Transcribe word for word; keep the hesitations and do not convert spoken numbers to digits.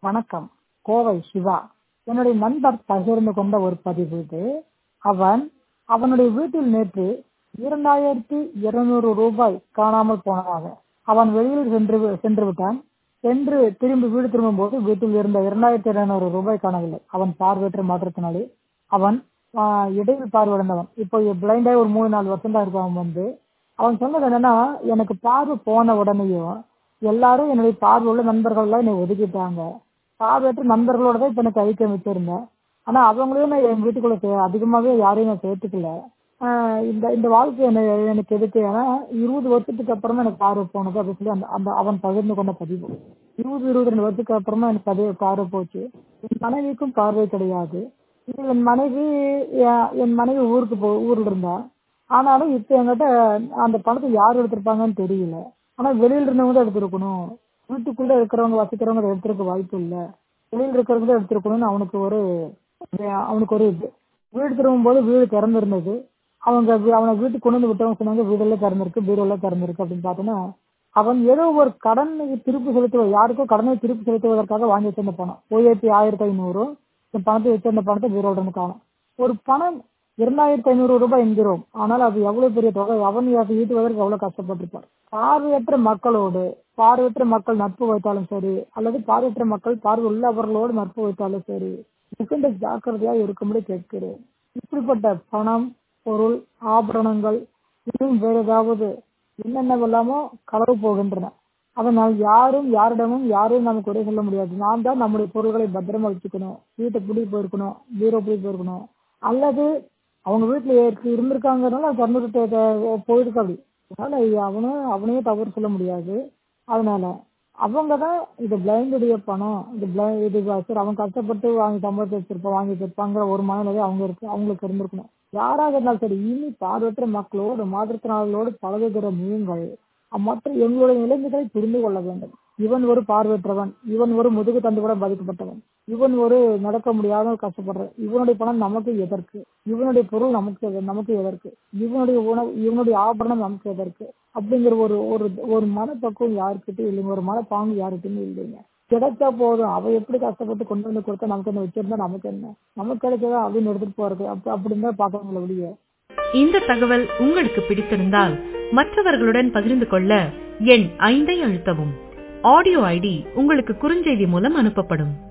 வணக்கம். கோவை சிவா. என்னுடைய நண்பர் பகிர்ந்து கொண்ட ஒரு பதிவு இது. அவன் அவனுடைய வீட்டில் நேற்று இரண்டாயிரத்தி இருநூறு ரூபாய் காணாமல் போனதாக. அவன் வெளியில் சென்று சென்று விட்டான். சென்று திரும்பி வீடு திரும்பும் போது வீட்டில் இருந்த இரண்டாயிரத்தி இருநூறு ரூபாய் காணவில்லை. அவன் பார்வையற்ற மாற்றத்தினாலே அவன் ஆஹ் இடையில் பார்வையிழந்தவன். இப்போ பிளைண்டாய் ஒரு மூணு நாலு வருஷம் தான் இருக்கும். அவன் வந்து அவன் சொன்னது என்னன்னா, எனக்கு பார்வை போன உடனேயும் எல்லாரும் என்னுடைய பார்வை உள்ள நண்பர்கள் எல்லாம் என்னை ஒதுக்கிட்டாங்க. பார்வையற்ற நண்பர்களோட தான் இப்ப எனக்கு ஐக்கியம் வச்சிருந்தேன். ஆனா அவங்களையும் நான் என் வீட்டுக்குள்ள சே- அதிகமாவே யாரையும் நான் சேர்த்துக்கல. ஆஹ் இந்த இந்த வாழ்க்கை என்ன எனக்கு எதுக்கு? ஏன்னா இருபது வருஷத்துக்கு அப்புறமா எனக்கு பார்வை போனது அப்படின்னு சொல்லி அந்த அந்த அவன் பகிர்ந்து கொண்ட பதிவு. இருபது இருபத்தி ரெண்டு வருஷத்துக்கு அப்புறமா எனக்கு பதிவு பார்வை போச்சு. என் மனைவிக்கும் பார்வை கிடையாது. இது என் மனைவி என் என் மனைவி ஊருக்கு போ ஊர்ல இருந்தா. ஆனாலும் இப்ப என்கிட்ட அந்த பணத்தை யார் எடுத்திருப்பாங்கன்னு தெரியல. ஆனா வெளியில இருந்தவங்க தான் எடுத்திருக்கணும். வீட்டுக்குள்ள இருக்கிறவங்க வசிக்கிறவங்க அதை எடுத்திருக்க வாய்ப்பு இல்ல. வெளியில இருக்கிறவங்க தான் எடுத்திருக்கணும்னு அவனுக்கு ஒரு அவனுக்கு ஒரு இது. வீடு திரும்பும் போது வீடு திறந்து இருந்தது. அவங்க வீ- அவனை வீட்டுக்கு கொண்டு வந்து விட்டவங்க சொன்னாங்க வீடெல்லாம் திறந்திருக்கு, பீரோலாம் திறந்திருக்கு அப்படின்னு பார்த்தோன்னா, அவன் ஏதோ ஒரு கடனை திருப்பி செலுத்துவ யாருக்கோ கடனை திருப்பி செலுத்துவதற்காக வாங்கி வச்சிருந்த பணம் போயிரத்தி ஆயிரத்தி ஐநூறு. இந்த பணத்தை வச்சிருந்த பணத்தை பீரோட இருந்து காணும். ஒரு பணம் இரண்டாயிரத்தி ஐநூறு ரூபாய் என்கிறோம். ஆனால் அது எவ்வளவு பெரிய தொகை. அவன் அதை ஈட்டுவதற்கு எவ்வளவு கஷ்டப்பட்டிருப்பார். பார்வையற்ற மக்களோடு பார்வையற்ற மக்கள் நட்பு வைத்தாலும் சரி, அல்லது பார்வையற்ற மக்கள் பார்வை உள்ளவர்களோடு நட்பு வைத்தாலும் சரி, மிகுந்த ஜாக்கிரதையா இருக்கும்படி கேட்கிறேன். இப்படிப்பட்ட பணம், பொருள், ஆபரணங்கள் இன்னும் வேற ஏதாவது என்னென்னவெல்லாமோ களவு போகின்றன. அதனால் யாரும் யாரிடமும் யாரையும் நமக்கு குறை சொல்ல முடியாது. நாம் தான் நம்முடைய பொருள்களை பத்திரமா வச்சுக்கணும். வீட்டை பிடி போயிருக்கணும், பீரோ பிடி போயிருக்கணும். அல்லது அவங்க வீட்டுல இருக்கு- இருந்திருக்காங்கனால அது திறந்துட்டு போயிருக்கு அப்படி. அதனால அவனும் அவனையே தவறு சொல்ல முடியாது. அதனால அவங்கதான் இது பிளைண்டுடைய பணம், இது blind- இது சரி அவன் கஷ்டப்பட்டு வாங்கி சம்பளத்தை வச்சிருப்பான் வாங்கி வச்சிருப்பாங்கிற ஒரு மனநிலை அவங்க இருக்கு அவங்களுக்கு இருந்திருக்கணும். யாராக இருந்தாலும் சரி, இனி பார்வையற்ற மக்களோடு மாற்றுத்திறனாளிகளோடு பழகுகிற நீங்கள் மற்ற எங்களுடைய நிலைமைகளை புரிந்து கொள்ள வேண்டும். இவன் ஒரு பார்வையற்றவன், இவன் ஒரு முதுகு தண்டு கூட பாதிக்கப்பட்டவன், இவன் ஒரு நடக்க முடியாத கஷ்டப்படுற, இவனுடைய பணம் நமக்கு எதற்கு? இவனுடைய பொருள் நமக்கு எத- நமக்கு எதற்கு? இவனுடைய உணவு இவனுடைய ஆபரணம் நமக்கு எதற்கு? அப்படிங்கிற ஒரு ஒரு ஒரு மனப்பக்குவம் யாருக்கிட்டையும் இல்லைங்க. ஒரு மனப்பாங்கு யாருக்கிட்டையும் இல்லைங்க. கிடைச்சா போதும், அவ எப்படி கஷ்டப்பட்டு கொண்டு வந்து கொடுத்தா நமக்கு என்ன, வச்சிருந்தா நமக்கு என்ன, நமக்கு கிடைச்சதா அப்படின்னு எடுத்துட்டு போறது அப்ப அப்படின்னு தான் பாக்கணுங்கள வெளியே. இந்த தகவல் உங்களுக்கு பிடித்திருந்தால் மற்றவர்களுடன் பகிர்ந்து கொள்ள எண் ஐந்தை அழுத்தவும். ஆடியோ ஐடி உங்களுக்கு குறுஞ்செய்தி மூலம் அனுப்பப்படும்.